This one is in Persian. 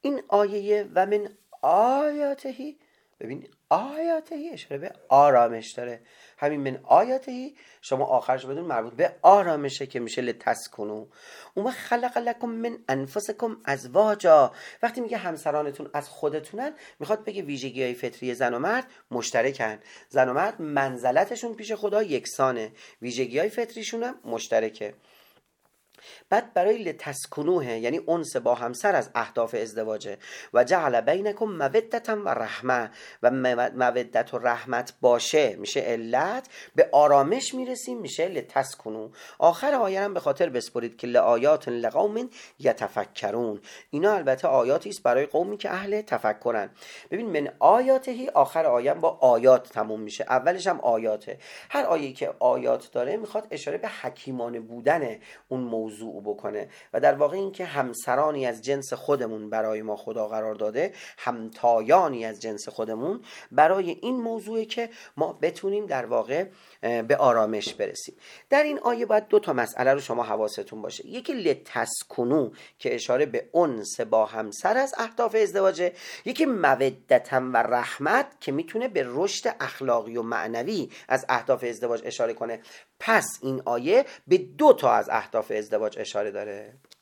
این آیه و من آیاتهی، ببین آیاتهی اشاره به آرامش داره. همین من آیاتهی شما آخرش بدون مربوط به آرامشه که میشه لتسکنو. اون خلق لکم من انفسکم ازواجا، وقتی میگه همسرانتون از خودتونن میخواد بگه ویژگی های فطری زن و مرد مشترکن. زن و مرد منزلتشون پیش خدا یکسانه، ویژگی های فطریشون هم مشترکه. بعد برای لتسکنوه یعنی انس با همسر از اهداف ازدواجه. و جعل بینکم مودتا و رحمه، و مودت و رحمت باشه میشه علت، به آرامش میرسیم میشه لتسکنو. آخر آیه هم به خاطر بسپرید که لآیات لقوم یتفکرون، اینا البته آیاتی است برای قومی که اهل تفکرن. ببین من آیاتهی آخر آیه با آیات تموم میشه، اولش هم آیاته. هر آیه‌ای که آیات داره میخواد اشاره به حکیمانه بودن اون موضوع بکنه و در واقع این که همسرانی از جنس خودمون برای ما خدا قرار داده، همتایانی از جنس خودمون، برای این موضوعی که ما بتونیم در واقع به آرامش برسیم. در این آیه باید دو تا مسئله رو شما حواستون باشه. یکی لتسکنو که اشاره به انس با همسر از اهداف ازدواجه، یکی مودتا و رحمت که میتونه به رشد اخلاقی و معنوی از اهداف ازدواج اشاره کنه. پس این آیه به دو تا از اهداف ازدواج اشاره داره.